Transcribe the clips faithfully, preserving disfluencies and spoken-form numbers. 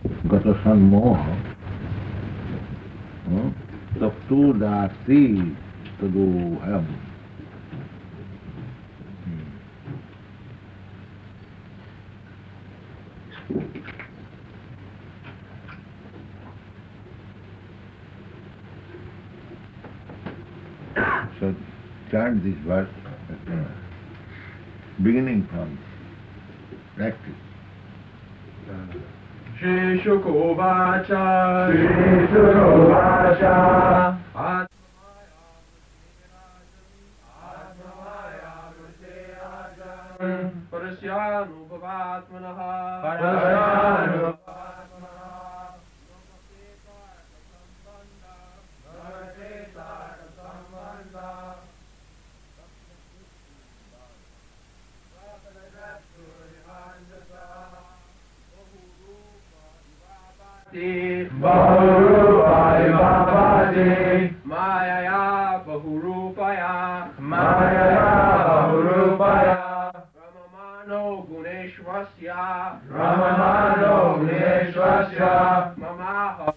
gata sammoha, hmm, taptu dasi tadoham. So chant this verse, beginning from practice. Shri Shukovacha, Shri Surovacha, Parasyanubhavatmanaha, Parasyanubhavatmanaha, Bahurupaya Bhavati, Mayaya Bahurupaya, Mayaya Bahurupaya, Ramamano Guneshwasya, Ramamano Guneshwasya, Mamaha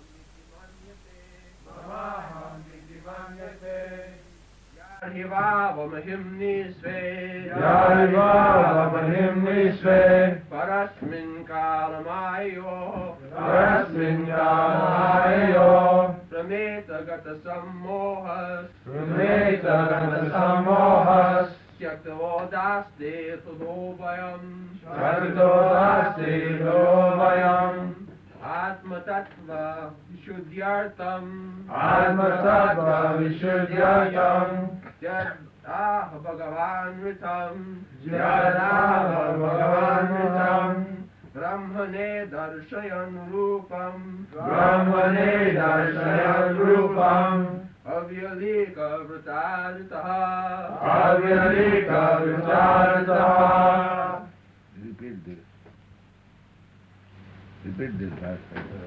Mamaham Vidivanyate, Yarhivavamahim Nisve, Yarivavamahim Nisve, Parasmin Kalamayo, Parasmin Kamayo, Rameta Gata Sammohas, Rumeta Gata Samohas, Syaktavodaste Tudobhayam, Sarvadodasti Dovayam, Atma Tattva Vishuddhyartam, Atma Tattva Vishuddhyatam, Jad Ah Bhagavan Ritam, Jyadava Bhagavanvitam, Brahmane Darshayan Rupam, Brahmane Darshayan Rupam, Avyalika Vrataditaha, Avyalika Vitarataha. Repeat this. Repeat this verse.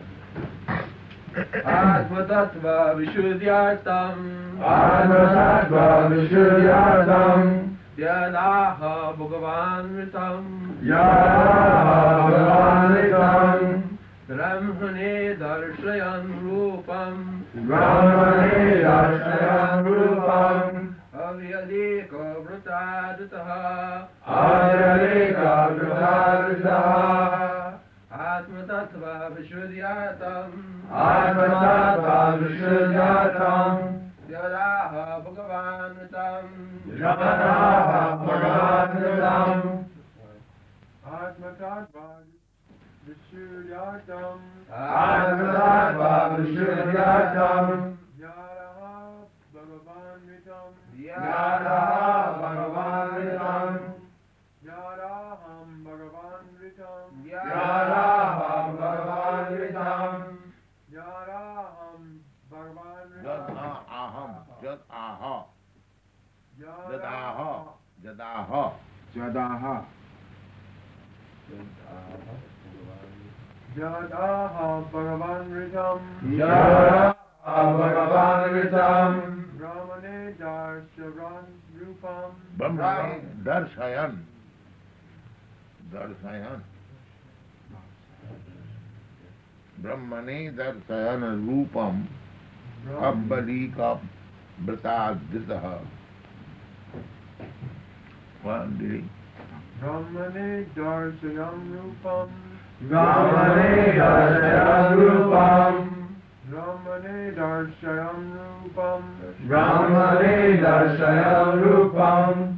Atma Tattva Vishuddhyartam, Atma Tattva Vishuddhyatam, Yadaha Bhagavan Ritam, Yadaha Bhagavanvitam, Brahmane Darshayan Rupam, Brahmane Darshayan Rupam, Avyalika Vrataditaha, Avyalika Vitarataha. Atma Tattva Vishuddhyatam, Atma Tattva Vishuddhyatam, Yadaha Bhagavan Ritam, Yadaha Bhagavanvitam, Atma Tattva Vishuddhyatam, Atma Tattva Vishuddhyatam, Yadaha Bhagavan Ritam, Yadaha Bhagavanvitam, Yadaham Bhagavan Ritam, Yadaha Bhagavanvitam, Yadaham Bhagavan Jad Ritam, aham, jad aha, jad Yadaha aha, jad aha, Jadaha. Yadaha Bhagavan Ritam, Yadaha Bhagavanvitam, Brahmane Darsharan Rupam, Brahmane darshayan, darshayan. Brahmane darshayan rupam abbalika brataditaha. One day. Brahmane Darshanam Rupam, Brahmane Darshayan Rupam, Brahmane Darshanam Rupam, Brahmane Darshayan Rupam,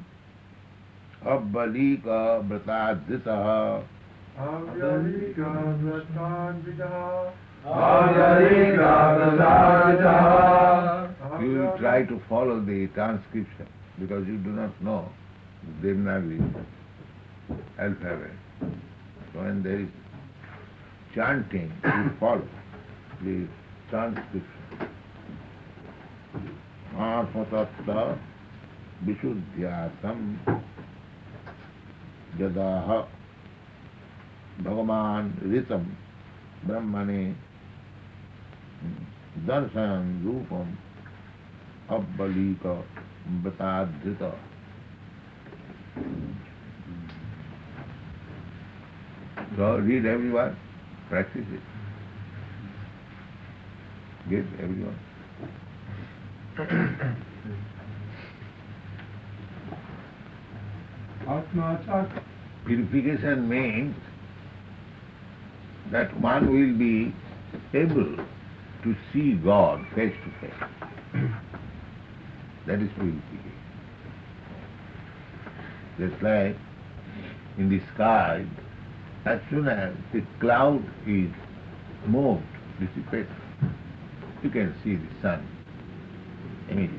Abbalika brataditaha. Avyalika Vratadvitaha, Avyalika Vitarataha. You will try to follow the transcription because you do not know the Devanagari alphabet. So when there is chanting, you follow the transcription. Atmatattva Vishuddhyasam Jadaha Bhagavan Ritam Brahmane Darshan Rupam Abbalika Bhatadrita. So read everyone, practice it. Get everyone. Atma Chak. Purification means that one will be able to see God face to face. That is purification. Just like in the sky, as soon as the cloud is moved, dissipated, you can see the sun immediately.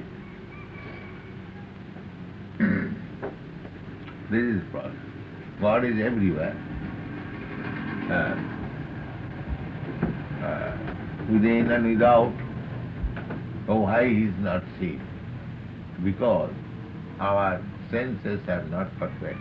This is the process. God is everywhere. Uh, uh, within and without. Oh, why he is not seen? Because our senses are not perfect.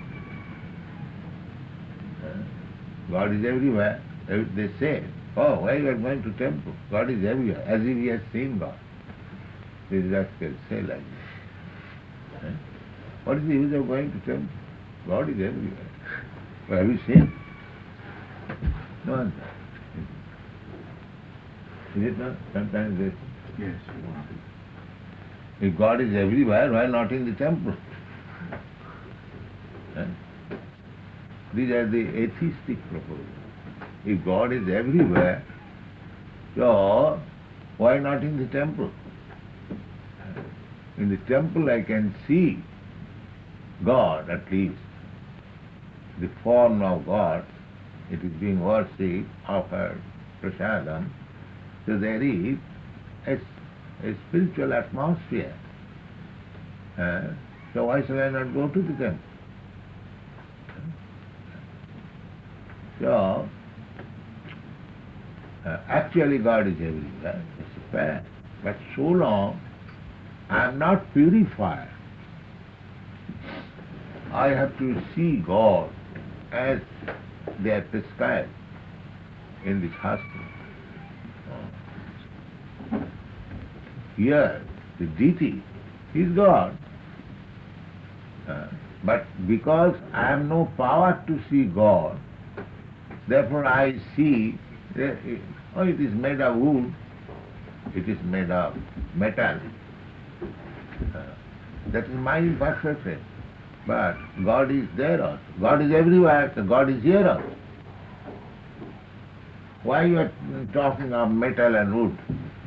Uh, God is everywhere. They say, oh, why you are going to temple? God is everywhere, as if he has seen God. These rascals say like this. Uh, what is the use of going to temple? God is everywhere. Well, have you seen? No answer. Is it not? Sometimes they say. Yes. If God is everywhere, why not in the temple? Eh? These are the atheistic proposals. If God is everywhere, so why not in the temple? In the temple I can see God at least. The form of God, it is being worshipped, offered, prasadam. So there is a, a spiritual atmosphere. Uh, so why shall I not go to the temple? So, uh, actually God is everywhere, it's a fact. But so long I am not purified, I have to see God as they are prescribed in the Shastra. Here, the deity is God. Uh, but because I have no power to see God, therefore I see, uh, oh, it is made of wood, it is made of metal. Uh, that is my imperfection. But God is there also. God is everywhere, so God is here also. Why you are talking of metal and wood?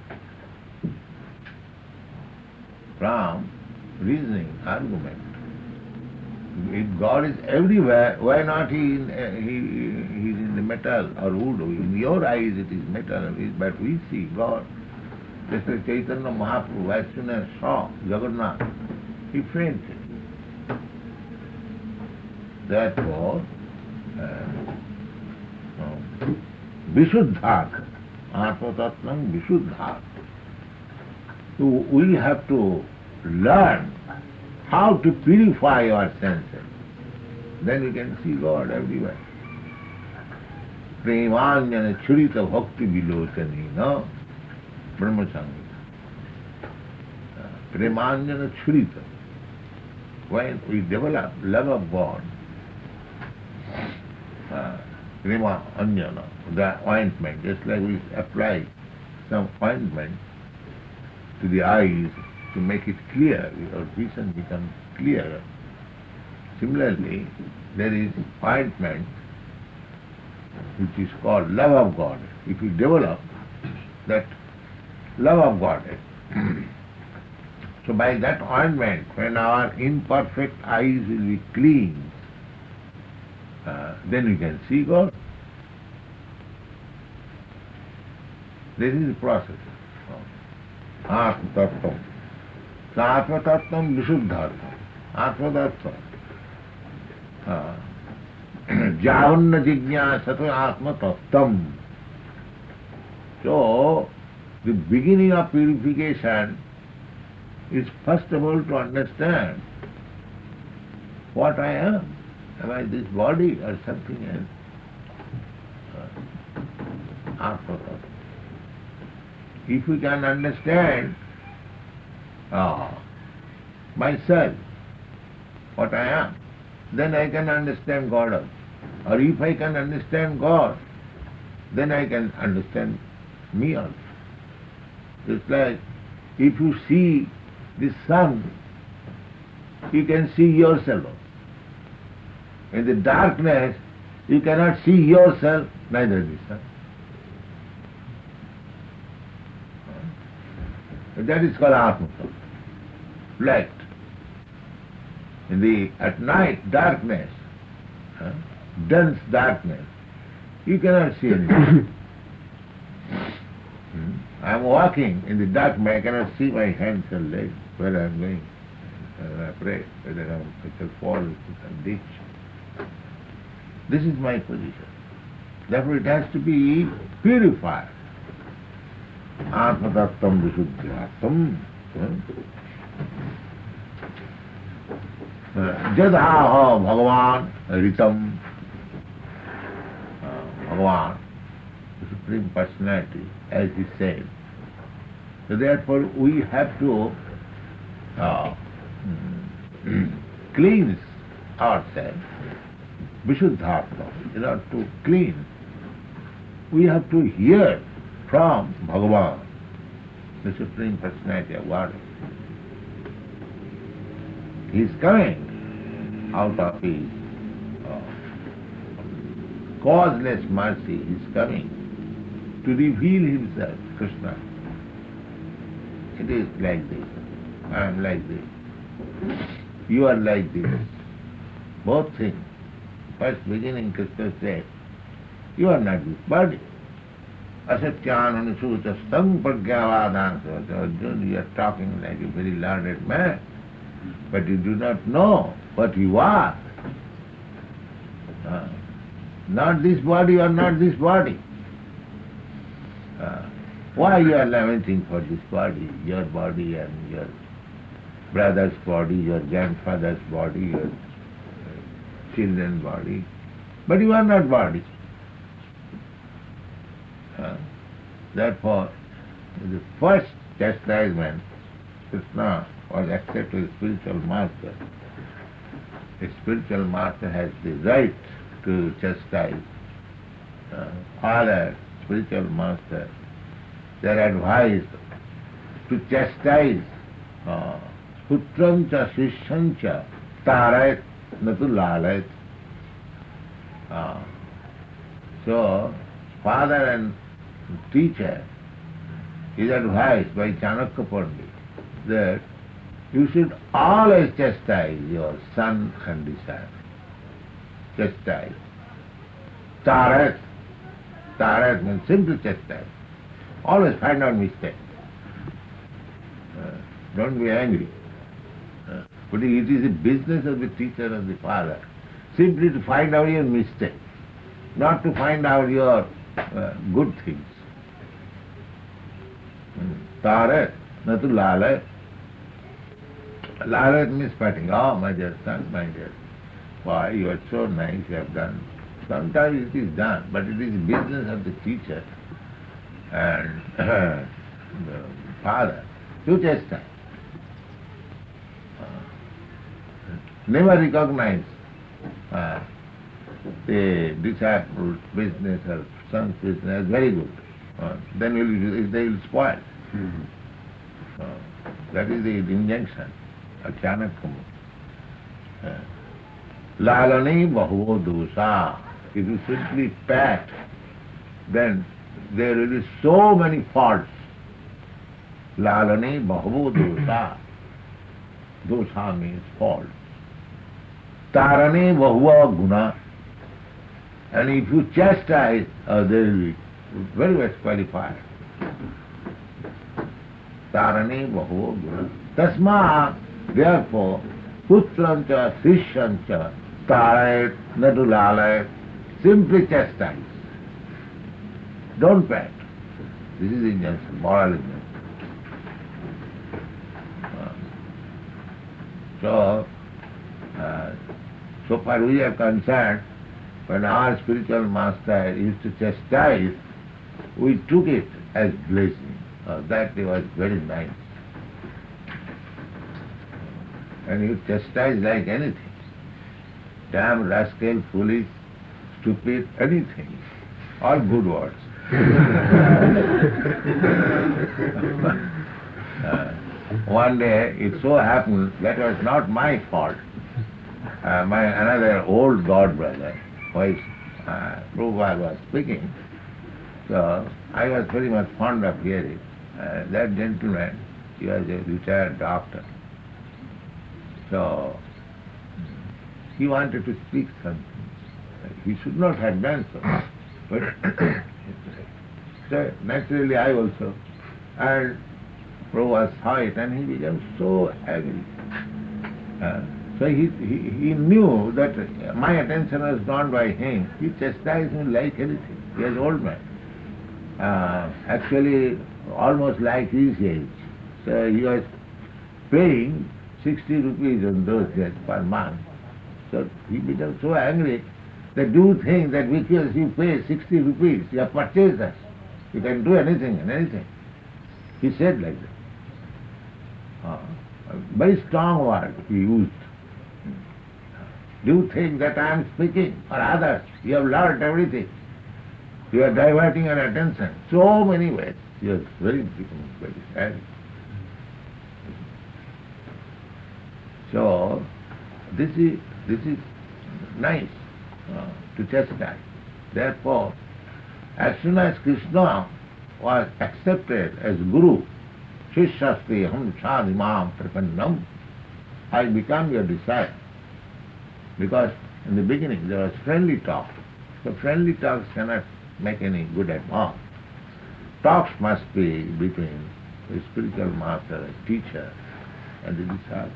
From reasoning, argument. If God is everywhere, why not he in, uh, he, he is in the metal or wood? In your eyes it is metal, but we see God. Just like Chaitanya Mahaprabhu, as soon as saw Jagannath, he fainted. Therefore, uh, uh, Vishuddhak, Atma Tattvam Vishuddhak. So we have to learn how to purify our senses. Then we can see God everywhere. Premanjana churita bhakti vilosani, no? Brahmacharya. Premanjana churita. When we develop love of God, uh, Prema Anjana, the ointment, just like we apply some ointment to the eyes to make it clear, our vision becomes clearer. Similarly, there is ointment which is called love of God. If we develop that love of God, so by that ointment, when our imperfect eyes will be clean, uh, then we can see God. This is the process. Atma Tattvam. So Atma Tattvam Vishuddhartham. Atma Tattvam. Javanna Jijñāsata Atma Tattvam. So, the beginning of purification is first of all to understand what I am. Am I this body or something else? Atma Tattvam. If we can understand ah, myself, what I am, then I can understand God also. Or if I can understand God, then I can understand me also. It's like if you see the sun, you can see yourself. In the darkness, you cannot see yourself, neither the sun. That is called Atma, light. In the at night darkness, huh, dense darkness, you cannot see anything. hmm? I am walking in the darkness, I cannot see my hands and legs where I am going. And I pray whether I shall fall into some ditch. This is my position. Therefore it has to be purified. Atma Tattam Vishuddhyatam. Jadhaha Bhagavan Ritam. Bhagavan, the Supreme Personality, as he said. So therefore we have to uh, cleanse ourselves. Vishuddhatma, in order to clean, we have to hear from Bhagavan, the Supreme Personality of Godhead. He is coming out of his uh, causeless mercy, he is coming to reveal himself, Krishna. It is like this, I am like this, you are like this, both things. First beginning Krishna said, you are not this body. Asatyan anusuta stang pragyavadhansa. Arjuna, you are talking like a very learned man, but you do not know what you are. Uh, not this body or not this body. Uh, why you are lamenting for this body, your body and your brother's body, your grandfather's body, your children's body, but you are not body. Uh, therefore, the first chastisement, Krishna was accepted as spiritual master. A spiritual master has the right to chastise. Uh, other spiritual masters, they are advised to chastise uh, putram cha shishyam cha tarayat natu lalayat. Uh, so, father and teacher is advised by Chanakya Pandit that you should always chastise your son and disciple. Chastise. Tarat. Tarat means simply chastise. Always find out mistake. Uh, don't be angry. Uh, but it is the business of the teacher and the father simply to find out your mistake, not to find out your uh, good things. Tarat, not to lalayat. Lalayat means patting. Oh, my dear son, my dear boy, you are so nice, you have done. Sometimes it is done, but it is the business of the teacher and uh, the father to chastise. Uh, never recognize uh, the disciple's business or son's business as very good. Uh, then will, they will spoil. Mm-hmm. Uh, that is the injunction of Chanakya. Uh, Lalani bahuvo dosa. If you simply pat, then there will be so many faults. Lalani bahuvo dosa. Dosa means fault. Tarani bahuva guna. And if you chastise, uh, there will be very much qualified. Tarani bahuva guna. Tasma, therefore, putrancha, sishyancha, tarayat, natu lalayat, simply chastise. Don't pat. This is injunction, moral injunction. Uh, so, uh, so far we are concerned, when our spiritual master used to chastise, we took it as blessing. Uh, that was very nice. And you chastise like anything. Damn, rascal, foolish, stupid, anything. All good words. Uh, one day it so happened that was not my fault. Uh, my another old god brother was uh, Prabhupada was speaking, so I was very much fond of hearing. Uh, that gentleman, he was a retired doctor. So he wanted to speak something. He should not have done so. But so naturally I also. And Prabhupada saw it and he became so angry. Uh, so he, he, he knew that my attention was drawn by him. He chastised me like anything. He was an old man. Uh, actually almost like his age. So he was paying sixty rupees on those days per month. So he became so angry that do you think that because you pay sixty rupees, you have purchased us. You can do anything and anything. He said like that. Uh, a very strong word he used. Do you think that I am speaking for others? You have learnt everything. You are diverting your attention. So many ways. He was very, very sad. So, this is, this is nice uh, to chastise. Therefore, as soon as Krishna was accepted as Guru, Shishyasti ham chadimam prapannam, I become your disciple. Because in the beginning there was friendly talk. So friendly talks cannot make any good at all. Talks must be between the spiritual master, the teacher, and the disciple.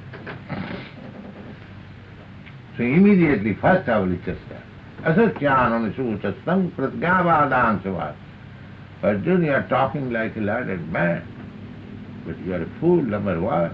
So immediately, first I will chastise. Asatyanam suchastam pratyavadam savat. Arjuna, you are talking like a learned man, but you are a fool, number one.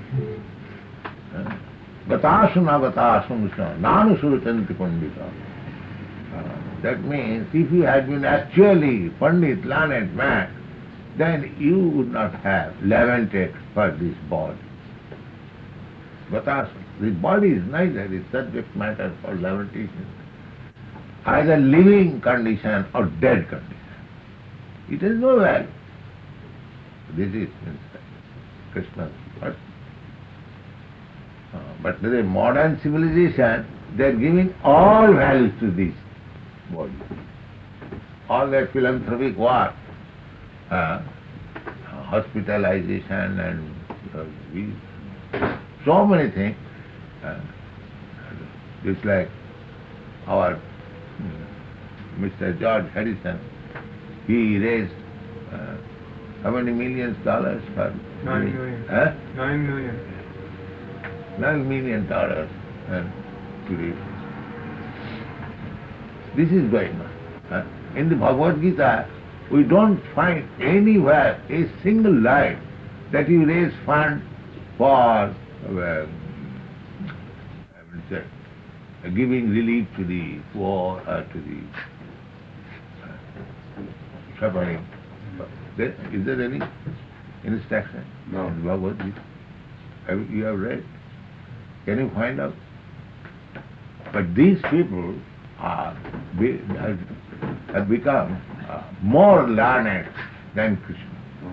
Gatasuna gatasuna nanu suruchanti pandita. That means if you had been actually Pandit, learned man, then you would not have lamented for this body. Gatasuna. This body is neither the subject matter for lamentation, either living condition or dead condition. It has no value. This is Krishna's person. Uh, but the modern civilization, they are giving all values to this body. All their philanthropic work, uh, hospitalization and uh, we, so many things. Uh, just like our Mister George Harrison, he raised uh, how many millions dollars for Nine million. Huh? Nine million. Nine million dollars and today. This is going on. Huh? In the Bhagavad Gita, we don't find anywhere a single line that you raise fund for uh, I will say, uh, giving relief to the poor or to the uh, suffering. There, is there any instruction No. in the Bhagavad Gita? Have, you have read? Can you find out? But these people are be, have, have become uh, more learned than Krishna.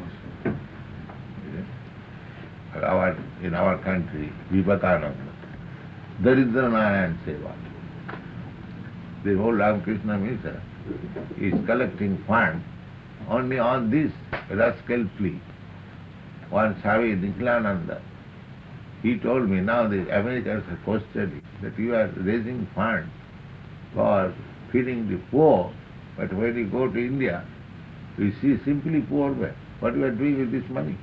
Our, in our country, Vivekananda, Daridranarayan Seva, the whole Ramakrishna Mission is collecting funds only on this rascal plea. One Swami Nikhilananda, he told me, now the Americans have questioned it, that you are raising funds for feeding the poor, but when you go to India, you see simply poor men. What you are doing with this money?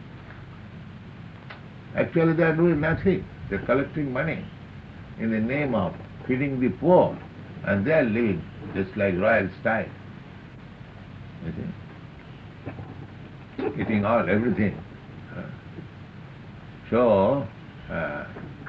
Actually they are doing nothing. They are collecting money in the name of feeding the poor, and they are living just like royal style. You see? Eating all, everything. Uh, So, uh,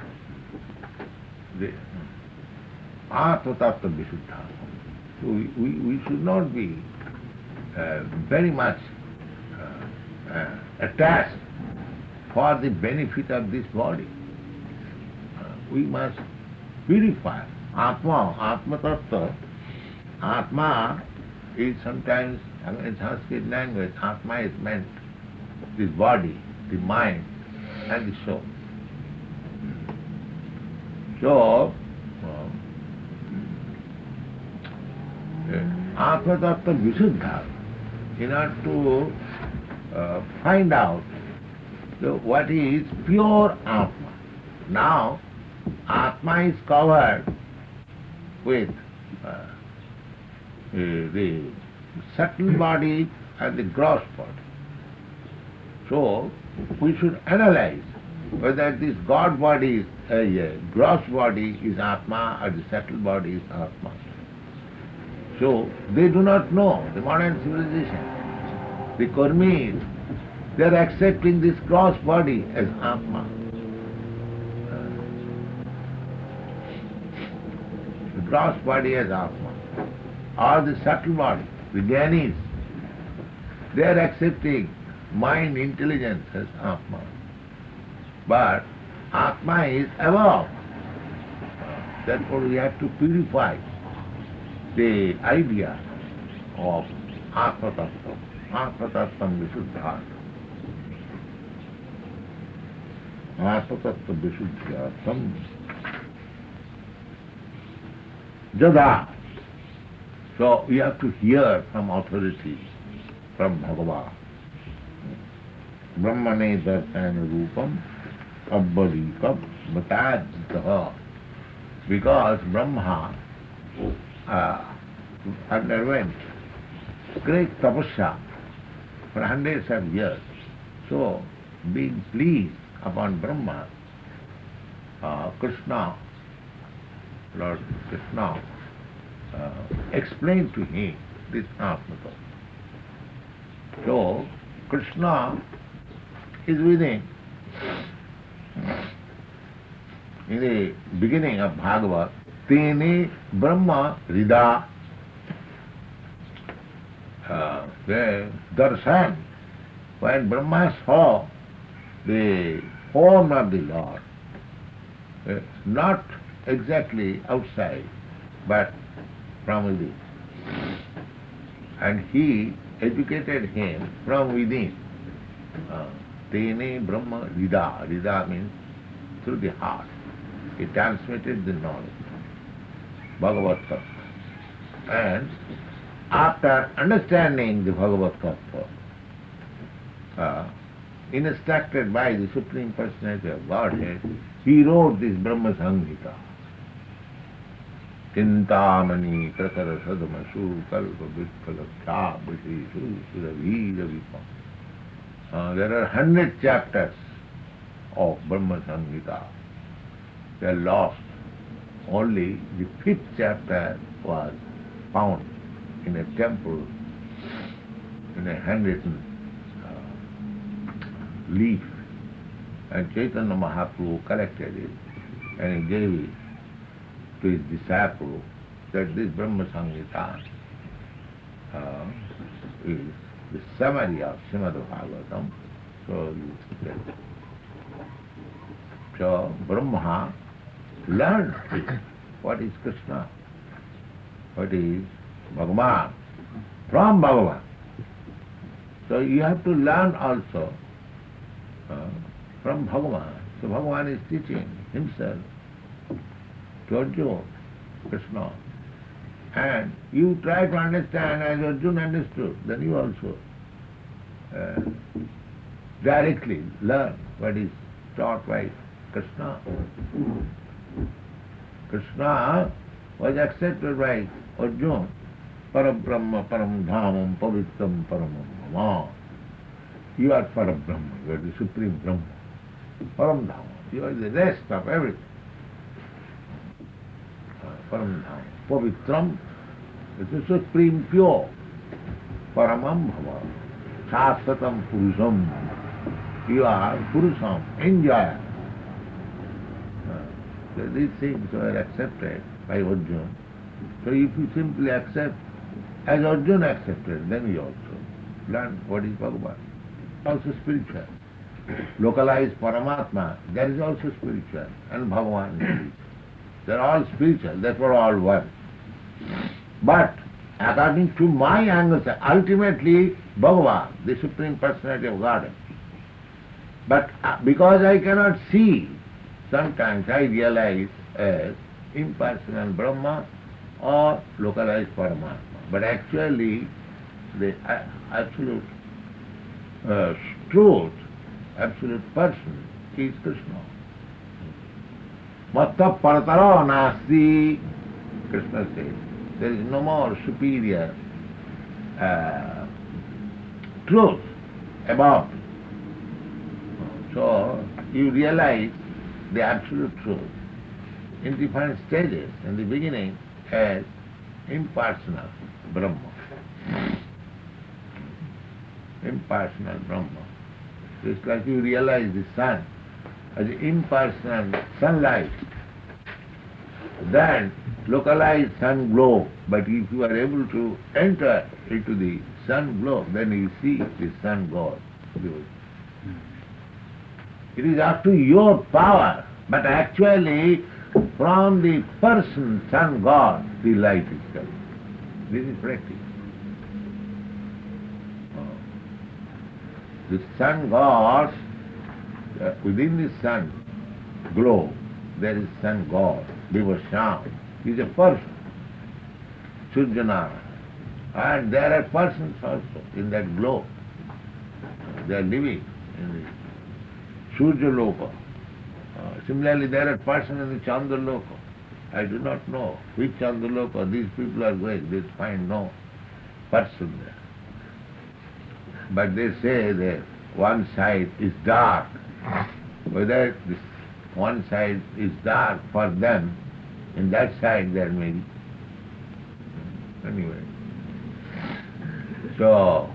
the Atma-tattva Visuddha. So we, we, we should not be uh, very much uh, uh, attached for the benefit of this body. Uh, we must purify. Atma, Atma-tattva, Atma is sometimes, in Sanskrit language, Atma is meant this body, the mind and the soul. So, Atma Tattva Visuddha, in order to uh, find out the, what is pure Atma. Now, Atma is covered with uh, the subtle body and the gross body. So, we should analyze whether this God body is, uh, yeah, gross body is Atma or the subtle body is Atma. So, they do not know, the modern civilization. The Kurmis, they are accepting this gross body as Atma. The gross body as Atma. Or the subtle body, the Jnainis, they are accepting mind, intelligence as Atma. But Atma is above. Therefore we have to purify the idea of Atma Tattva. Atma Tattvam Visuddha. Atma Tattva Visuddhyatam Jada. So we have to hear from authority, from Bhagavan. Brahmane Darsana Rupam Abbadikam Bhataditaha. Because Brahma uh, underwent great tapasya for hundreds of years. So, being pleased upon Brahma, uh, Krishna, Lord Krishna, uh, explained to him this Atma Tattva. So, Krishna is within. In the beginning of Bhagavad, Tene Brahma Rida, uh, the darshan, when Brahma saw the form of the Lord, uh, not exactly outside, but from within. And he educated him from within. Uh, Tene Brahma Rida. Rida means through the heart. He transmitted the knowledge, Bhagavad Tattva. And after understanding the Bhagavad Tattva, uh, instructed by the Supreme Personality of Godhead, he wrote this Brahma Samhita. Kintamani prakara sadamasu kalpa vitkala kya vishishu suravira vipam. Uh, there are hundred chapters of Brahma Samhita. They are lost. Only the fifth chapter was found in a temple, in a handwritten uh, leaf. And Chaitanya Mahaprabhu collected it and he gave it to his disciple that this Brahma Samhita uh, is the summary of Srimad Bhagavatam. So, you get it. So Brahma learned what is Krishna, what is Bhagavan, from Bhagavan. So you have to learn also uh, from Bhagavan. So Bhagavan is teaching himself to Arjuna, Krishna. And you try to understand as Arjuna understood, then you also uh, directly learn what is taught by Krishna. Krishna was accepted by Arjuna. Parabrahma, Param Dhamam, Pavitram, Paramam Mama. You are Parabrahma, you are the Supreme Brahma. Param Dhamam, you are the rest of everything. Param Dhamam. Pavitram is the Supreme Pure. Paramam Bhava. Shastatam Purusham. You are Purusham, enjoyer. So these things were accepted by Arjuna. So if you simply accept as Arjuna accepted, then you also learn what is Bhagavan. Also spiritual. Localized Paramatma, that is also spiritual. And Bhagavan is. They are all spiritual, therefore all one. But according to my understanding, ultimately Bhagavan, the Supreme Personality of Godhead. But uh, because I cannot see, sometimes I realize as impersonal Brahma or localized Paramatma. But actually, the uh, absolute uh, truth, absolute person is Krishna. Matta parataro nasti, Krishna says. There is no more superior uh, truth above. So you realize the absolute truth in different stages. In the beginning, as impersonal Brahma. Impersonal Brahma. It's like you realize the sun as impersonal sunlight. Then localized sun glow. But if you are able to enter into the sun glow, then you see the sun God. It is up to your power, but actually from the person, sun God, the light is coming. This is practice. The sun God, uh, within the sun glow, there is sun God, Vivasham. He is a person, Surjanara. And there are persons also in that glow. They are living in the Surya Loka. Uh, similarly, there are persons in the Chandra Loka. I do not know which Chandra Loka these people are going. They find no person there. But they say that one side is dark. Whether this one side is dark for them, in that side there may be. Anyway. So,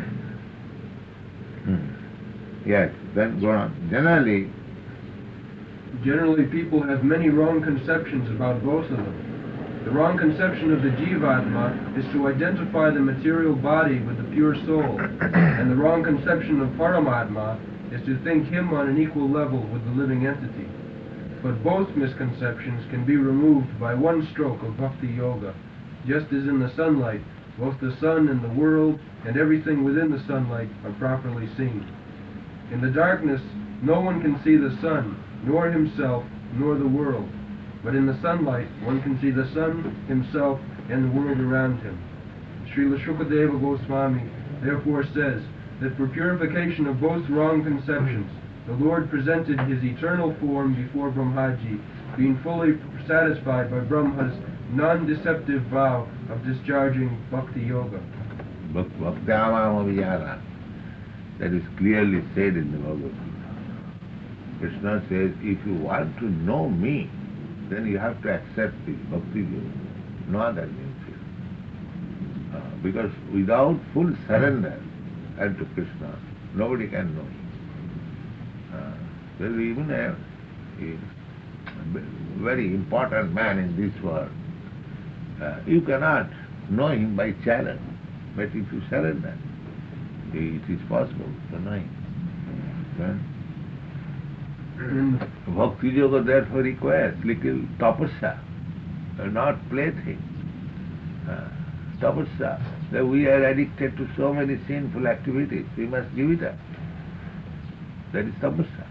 yes, then go on. Generally, Generally, people have many wrong conceptions about both of them. The wrong conception of the Jivatma is to identify the material body with the pure soul, and the wrong conception of Paramatma is to think him on an equal level with the living entity. But both misconceptions can be removed by one stroke of Bhakti Yoga. Just as in the sunlight, both the sun and the world and everything within the sunlight are properly seen. In the darkness, no one can see the sun, nor himself, nor the world. But in the sunlight, one can see the sun, himself, and the world around him. Srila Shukadeva Goswami therefore says that for purification of both wrong conceptions, the Lord presented his eternal form before Brahmaji, being fully satisfied by Brahma's non-deceptive vow of discharging Bhakti Yoga. Bhakti-amam avijara. That is clearly said in the Bhagavad Gita. Krishna says, if you want to know me, then you have to accept this Bhakti Yoga. No other means here. Uh, because without full surrender unto Krishna, nobody can know him. Uh, there is even a, a very important man in this world. Uh, you cannot know him by challenge, but if you surrender, it is possible to know him. Then, Bhakti Yoga therefore requires little tapasya, not plaything. Uh, tapasya, that we are addicted to so many sinful activities, we must give it up. That is tapasya.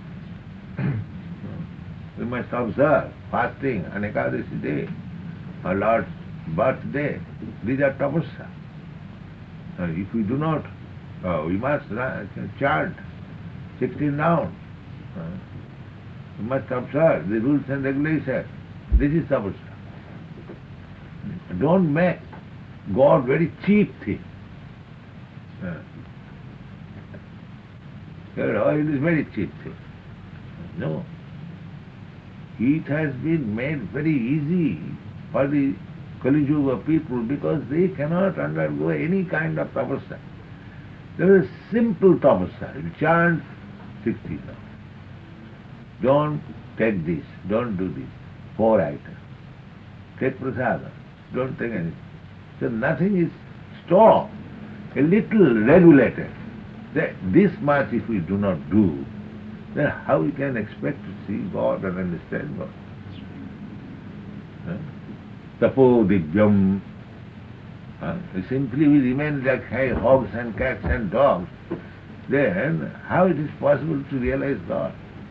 We must observe fasting on Ekadashi day, our Lord's birthday. These are tapasya. Uh, if we do not, uh, we must uh, chant sixteen rounds. Uh, we must observe the rules and regulations. This is tapasya. Don't make God very cheap thing. Uh, oh, it is very cheap thing. No. It has been made very easy for the Kali Yuga people because they cannot undergo any kind of tapasya. There is simple tapasya. You chant sixty now. Don't take this, don't do this. Four items. Take prasada. Don't take anything. So nothing is strong. A little regulated. That this much if we do not do, then how we can expect to see God and understand God? Tapo divyam. uh, simply we remain like hey, hogs and cats and dogs, then how it is possible to realize God?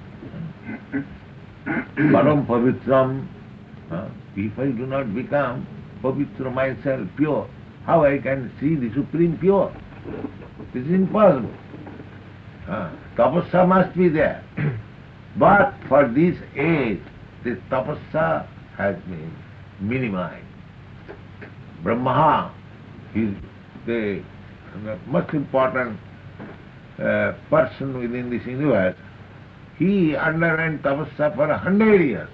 Param pavitram. uh, If I do not become pavitra myself, pure, how I can see the Supreme pure? This is impossible. Uh, tapasya must be there. But for this age, this tapasya has been minimized. Brahma is the most important uh, person within this universe. He underwent tapasya for a hundred years.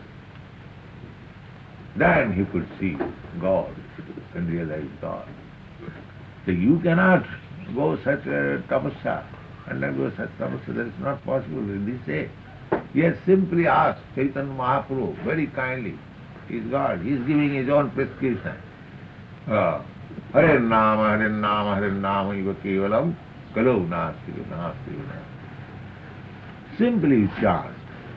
Then he could see God and realize God. So you cannot go such a tapasya, undergo such tapasya. That is not possible in this age. He has simply asked Chaitanya Mahaprabhu very kindly. He is God. He is giving his own prescription. Uh, Hare Nama, Hare Nama, Hare Nama, Iva Kevalam, Kalau Nasti, Nasti. Simply chant.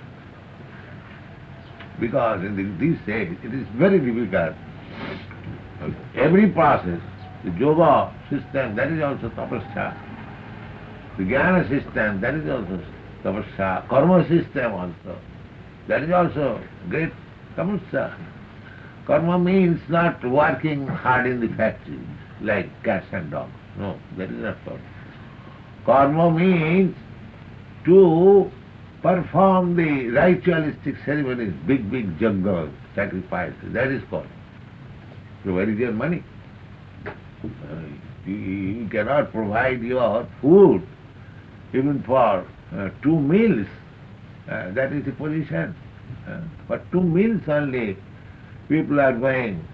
Because in the, this age it is very difficult. Every process, the yoga system, that is also tapasya. The jnana system, that is also tapasya. Karma system also, that is also great tapasya. Karma means not working hard in the factory like cats and dogs. No, that is not karma. Karma means to perform the ritualistic ceremonies, big, big jaggas, sacrifices. That is karma. So where is your money? Uh, you, you cannot provide your food even for uh, two meals. Uh, that is the position. Uh, for two meals only, people are going.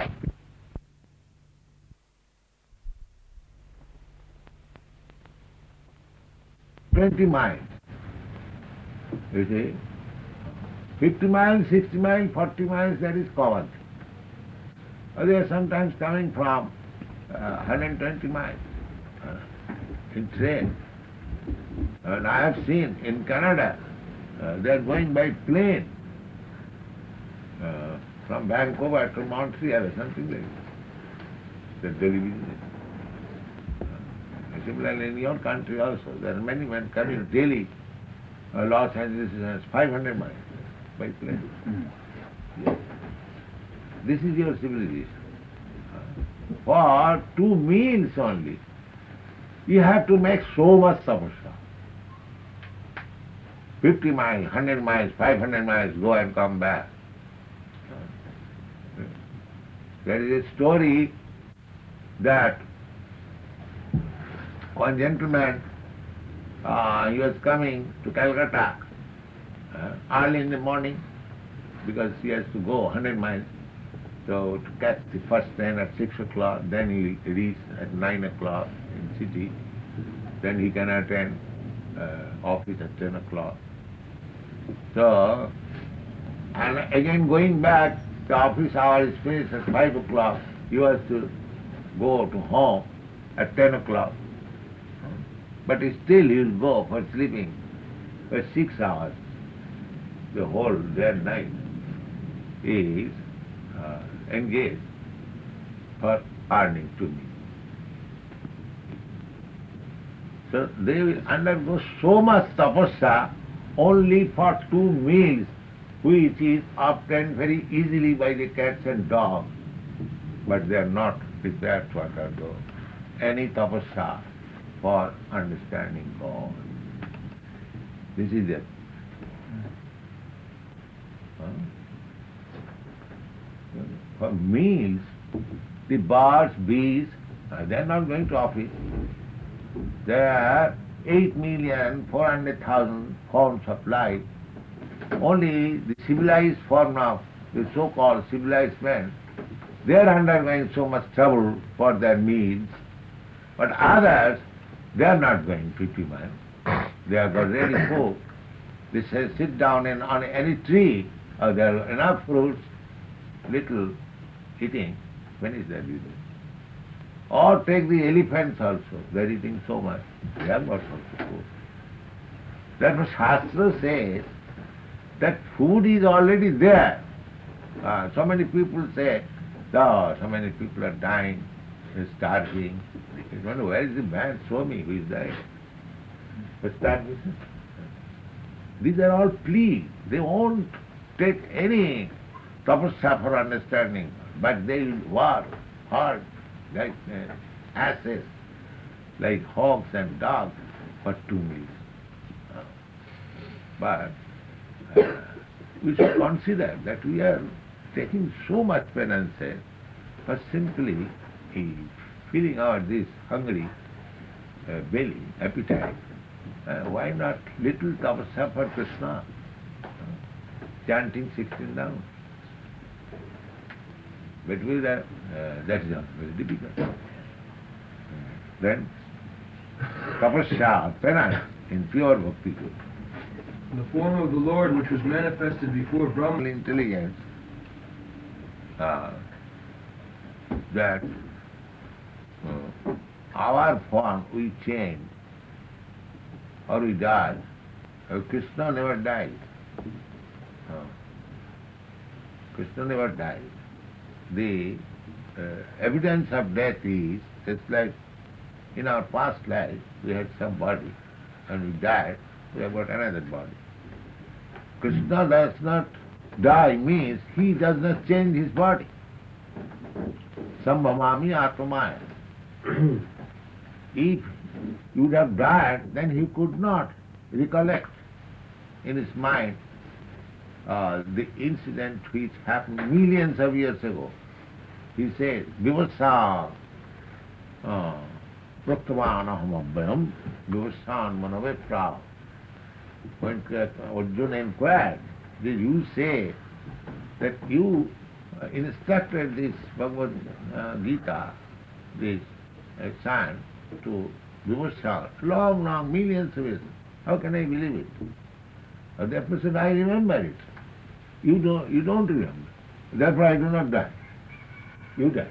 Twenty miles. You see? Fifty miles, sixty miles, forty miles, that is common. Or they are sometimes coming from uh, one hundred twenty miles uh, in train. And I have seen in Canada, uh, they are going by plane uh, from Vancouver to Montreal or something like that. The daily business. Uh, similarly, in your country also, there are many men coming daily. Uh, Los Angeles is five hundred miles by plane. Yes. This is your civilization. Uh, for two meals only, you have to make so much tapasya. Fifty miles, hundred miles, five hundred miles, go and come back. Uh, there is a story that one gentleman, uh, he was coming to Calcutta uh, early in the morning because he has to go one hundred miles. So to catch the first train at six o'clock, then he reach at nine o'clock in city. Then he can attend uh, office at ten o'clock. So, and again going back, the office hour is finished at five o'clock. He has to go to home at ten o'clock. But still he will go for sleeping for six hours. The whole day and night is uh, engaged for earning to me. So they will undergo so much tapasya only for two meals, which is obtained very easily by the cats and dogs. But they are not prepared to undergo any tapasya for understanding God. This is it. Huh? For meals, the birds, bees, uh, they are not going to office. There are eight million four hundred thousand forms of life. Only the civilized form of the so-called civilized men, they are undergoing so much trouble for their meals. But others, they are not going fifty miles. They have got ready food. They say sit down in, on any tree, or there are enough fruits, little eating, finish their business. Or take the elephants also, they are eating so much, they have got also food. Therefore Shastra says that food is already there. Uh, so many people say, oh, so many people are dying, is starving. You wonder, where is the man? Show me who is dying. But starvation. These are all pleas. They won't take any tapasya for understanding, but they will work hard like uh, asses, like hogs and dogs for two meals. Uh, But uh, we should consider that we are taking so much penances for simply uh, filling our this hungry uh, belly, appetite. Uh, why not little tapasya for Krishna? Uh, chanting sixteen rounds. But with that, uh, that is not very difficult. Uh, then, tapasya, penance, in pure bhakti. The form of the Lord which was manifested before Brahma Intelligence, uh, that uh, our form we change or we die. Uh, Krishna never died. Uh, Krishna never died. The uh, evidence of death is, it's like in our past life we had some body and we died, we have got another body. Krishna does not die means he does not change his body. Sambhamami atmamaya. If he would have died, then he could not recollect in his mind uh, the incident which happened millions of years ago. He says, Vivasa Praktavanaham abhyam Vivasan manavepra. When Arjuna inquired, did you say that you uh, instructed this Bhagavad uh, Gita, this uh, son, to Vivasa, long, long, millions of years? How can I believe it? Uh, that person, I remember it. You don't, you don't remember. Therefore I do not die. You die.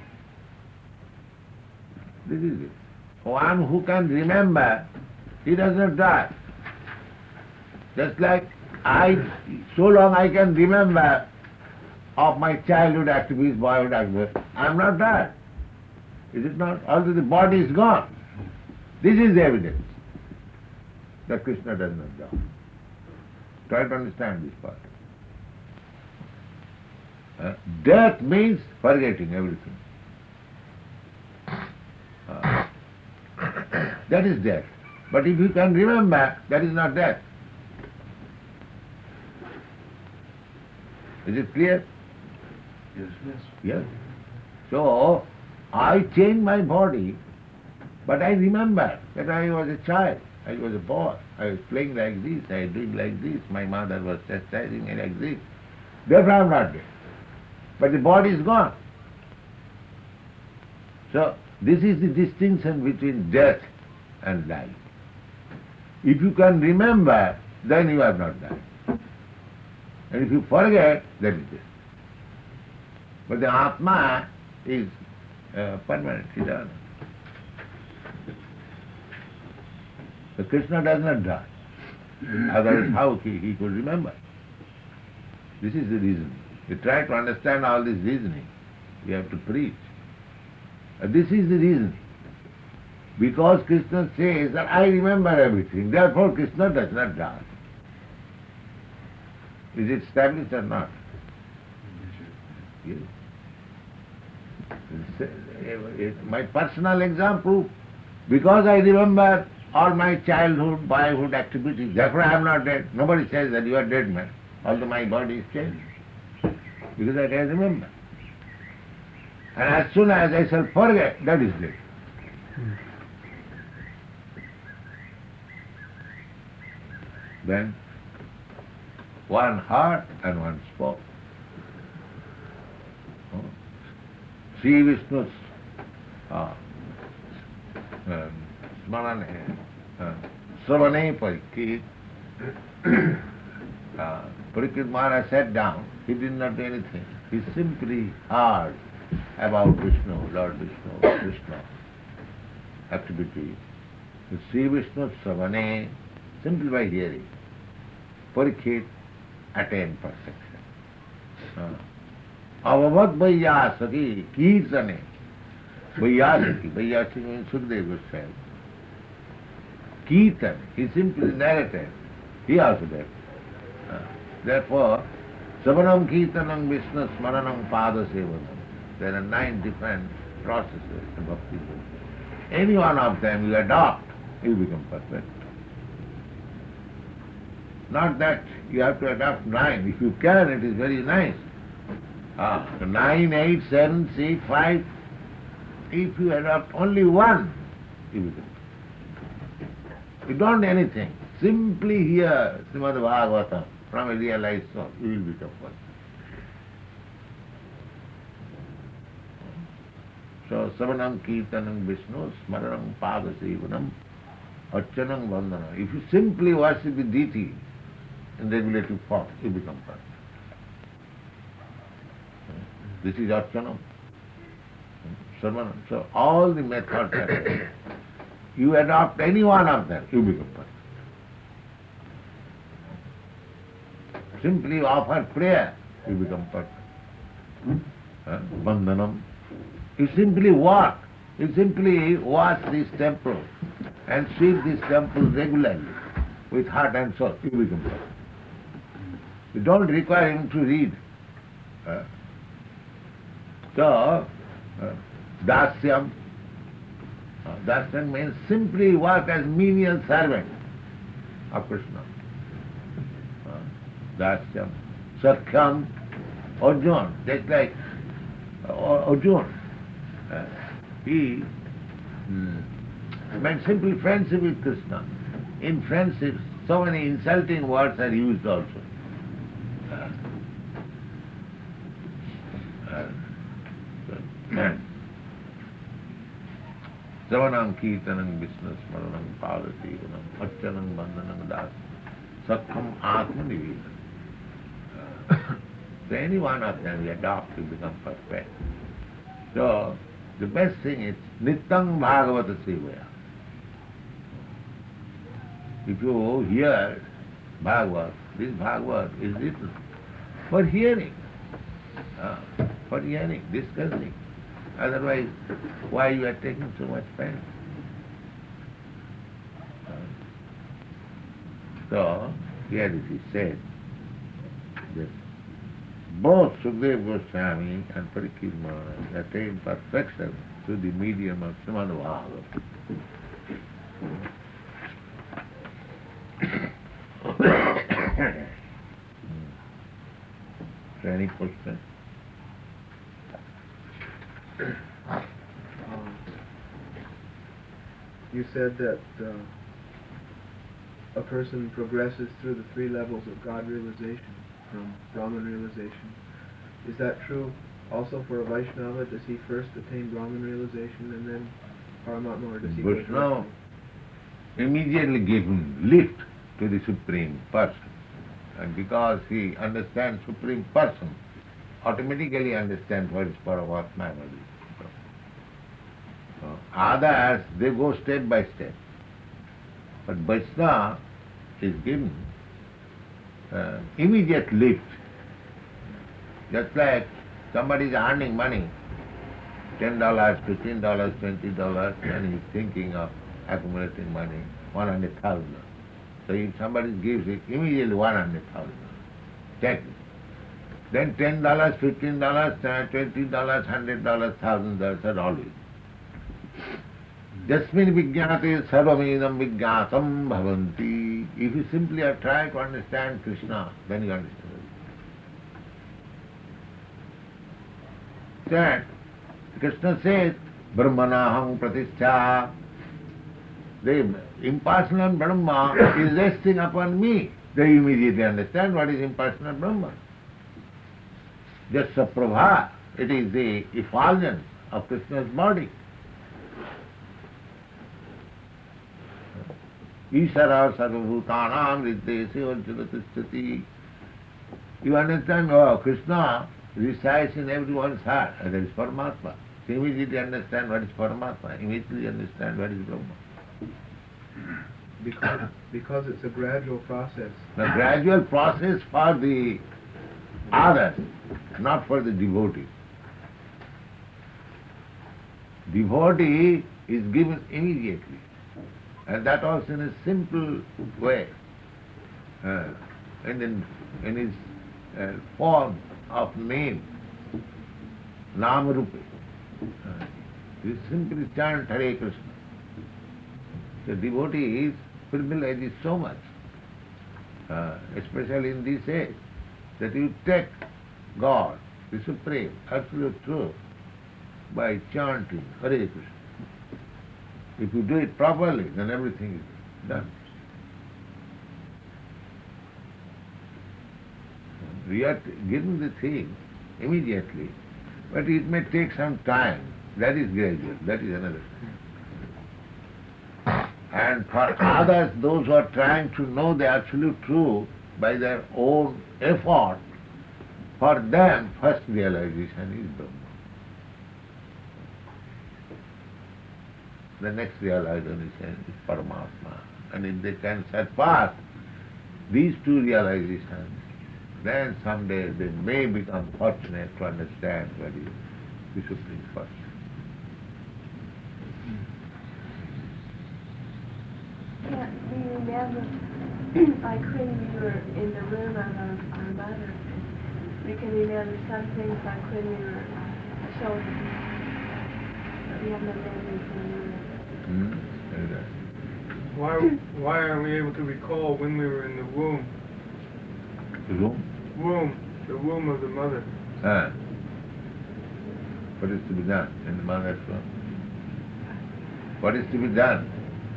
This is it. One who can remember, he does not die. Just like I, so long I can remember of my childhood activities, boyhood activities, I am not dead. Is it not? Although the body is gone. This is the evidence that Krishna does not die. Try to understand this part. Uh, death means forgetting everything. Uh, that is death. But if you can remember, that is not death. Is it clear? Yes, yes. Yes. So, I change my body, but I remember that I was a child, I was a boy, I was playing like this, I was doing like this, my mother was chastising me like this. Therefore I am not dead. But the body is gone. So, this is the distinction between death and life. If you can remember, then you have not died. And if you forget, that is it. But the Atma is uh, permanent, eternal. So Krishna does not die. Otherwise how he, he could remember? This is the reason. You try to understand all this reasoning. You have to preach. Uh, this is the reason. Because Krishna says that I remember everything, therefore Krishna does not die. Is it established or not? Yes. It's, uh, it's my personal example, because I remember all my childhood, boyhood activities, therefore I am not dead. Nobody says that you are dead man, although my body is changed, because I can remember. And as soon as I shall forget, that is dead. Then one heart and one spoke. Oh. Sri Vishnu's uh, um, Smarane, uh, Sravane Parikrit, uh, Parikrit Maharaj sat down, he did not do anything. He simply heard about Vishnu, Lord Vishnu, Krishna, activity. The Sri Vishnu Sravane, simply by hearing, Parikrit attained perfection. Avavad Vaiyasaki Kirtane. Vaiyasaki. Vaiyasaki means Sukadeva Goswami. Kirtan, he simply narrated. He also did. Uh, therefore, Savanam Kirtanam Vishnu Smaranam Pada Sevanam. There are nine different processes of bhakti. Any one of them you adopt, you become perfect. Not that you have to adopt nine. If you can, it is very nice. Ah, nine, eight, seven, six, five. If you adopt only one, you become perfect. You don't do anything. Simply hear Srimad Bhagavatam from a realized soul, you will become perfect. So, Savanam Kirtanam Vishnu, Smaranam Pada Sevanam, Archanam Vandana. If you simply worship the deity in regulative form, you become perfect. This is Archanam. Savanam. So, all the methods are there. You adopt any one of them, you become perfect. Simply offer prayer, you become perfect. Uh, Vandhanam. You simply walk, you simply wash this temple and sweep this temple regularly with heart and soul, you become perfect. You don't require him to read. Uh, so, uh, dasyam, uh, dasyam means simply work as menial servant of Krishna. Uh, dasyam, sakhyam, Arjuna, just like uh, Arjuna. Uh, he mm, meant simple friendship with Krishna. In friendship, so many insulting words are used also. Uh, uh, Savanam Kirtanam Vishnu Smaranam Padasevanam Archanam Bandhanam Das Sakham Atma Nivedana. So any one of them you adopt to become perfect. So the best thing is Nityam Bhagavata Sevaya. If you hear Bhagavat, this Bhagavat is written for hearing, uh, for hearing, discussing. Otherwise, why you are taking so much pain? Uh, so, here it is said that both Sukadeva Goswami and Parikshit Maharaj attained perfection through the medium of Srimad Bhagavatam. So any question? Um, you said that uh, a person progresses through the three levels of God realization, from Brahman realization. Is that true also for a Vaishnava? Does he first attain Brahman realization and then Paramatma, or does he go Vaishnava directly? immediately gave him lift to the Supreme Person. And because he understands Supreme Person, automatically understands what is Paramatma and what is Brahma. So others, they go step by step. But Vaishnava is given uh, immediate lift. Just like somebody is earning money, ten dollars, fifteen dollars, twenty dollars, and he's thinking of accumulating money, one hundred thousand. So if somebody gives it, immediately one hundred thousand. Take it. Then ten dollars, fifteen dollars, twenty dollars, hundred dollars, thousand dollars are always. Jasmin vijñāte sarvamedam vijñātam bhavanti. If you simply are trying to understand Krishna, then you understand it. That Krishna says, Brahmanaham pratishtha. The impersonal Brahma is resting upon me. They immediately understand what is impersonal Brahma. Just Saprabha, it is the effulgence of Krishna's body. Ishara sarvabhutanam riddhese vajratistati. You understand, oh, Krishna resides in everyone's heart, and that is Paramatma. So immediately understand what is Paramatma, immediately understand what is Brahma. Because, because it's a gradual process. The gradual process for the others, not for the devotees. devotee is given immediately, and that also in a simple way, uh, and in, in his uh, form of name, Namarupe. Uh, you simply chant Hare Krishna. The devotee's privilege is so much, uh, especially in this age, that you take God, the Supreme, Absolute Truth, by chanting Hare Krishna. If you do it properly, then everything is done. We are given the thing immediately, but it may take some time. That is gradual, that is another thing. And for others, those who are trying to know the absolute truth by their own effort, for them first realization is Brahma. The next realization is Paramatma. And if they can surpass these two realizations, then someday they may become fortunate to understand what is the Supreme Person. Yeah, we remember, like when we were in the room of our, our mother, we can remember some things like when we were uh, children. But we have no memories when we were. Hmm? Why, why aren't we able to recall when we were in the womb? The room? Womb, the womb of the mother. Ah. What is to be done in the mother's womb? What is to be done?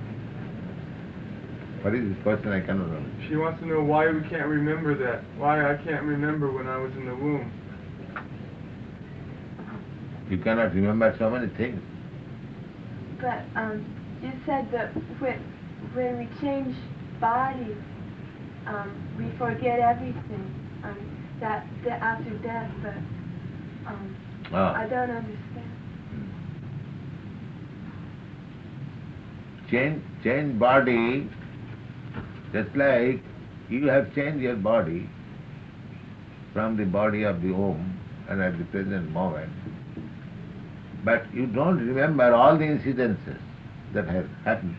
What is this question? I cannot know. She wants to know why we can't remember that. Why I can't remember when I was in the womb. You cannot remember so many things. But um, you said that when, when we change bodies, um, we forget everything. Um, that, that after death, but um, Ah. I don't understand. Change, change body, just like you have changed your body from the body of the womb and at the present moment, but you don't remember all the incidences that have happened.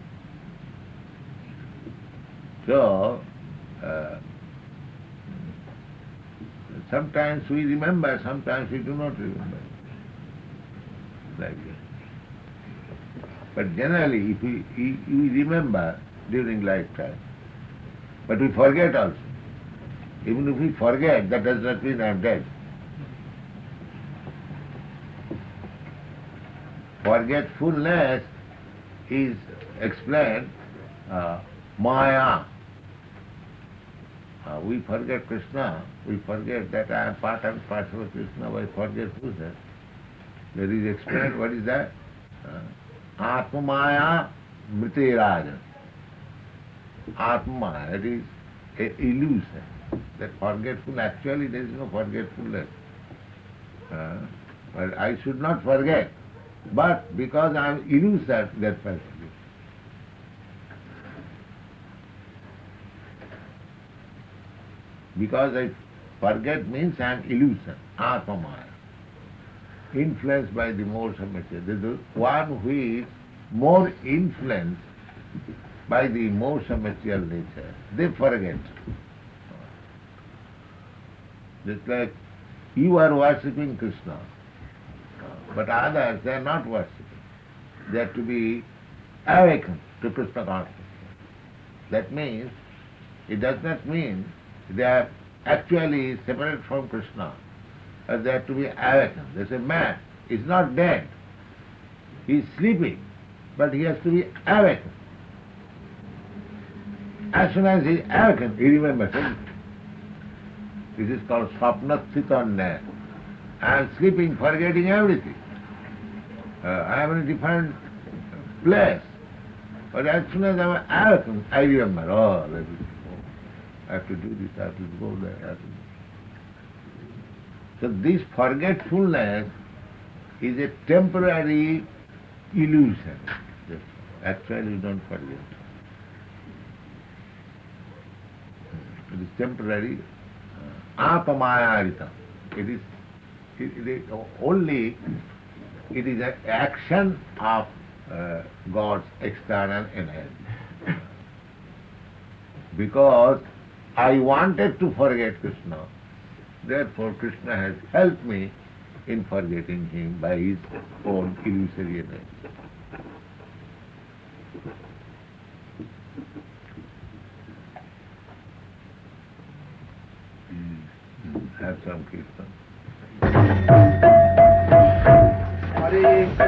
So, uh, sometimes we remember, sometimes we do not remember. Like that. But generally, if we, we, we remember during lifetime, but we forget also. Even if we forget, that does not mean I am dead. Forgetfulness is explained uh, Maya. Uh, we forget Krishna, we forget that I am part and parcel of Krishna by forgetfulness. That is explained, what is that? Uh, Atma Maya Mrite Raja. Atma Maya, it is an illusion. That forgetful, actually there is no forgetfulness. Uh, but I should not forget. But because I am illusion, that's why I forget. Because I forget means I am illusion, Atma Maya. Influenced by the modes of material. There is one who is more influenced by the modes of material nature. They forget. Just like you are worshipping Krishna, but others, they are not worshipping. They are to be awakened to Krishna consciousness. That means, it does not mean they are actually separate from Krishna, but they are to be awakened. There's a man, he's not dead, he is sleeping, but he has to be awakened. As soon as he is awakened, he remembers everything. This is called Swapnathitanya. I am sleeping, forgetting everything. Uh, I am in a different place. But as soon as I am awakened, I remember, oh, let me go. I have to do this, I have to go there, I have to do. So this forgetfulness is a temporary illusion. Actually, you don't forget. It is temporary. Apamayarita. It is, it, it is only It is an action of uh, God's external energy. Because I wanted to forget Krishna, therefore Krishna has helped me in forgetting him by his own illusory energy. Have some Kirtan. Hare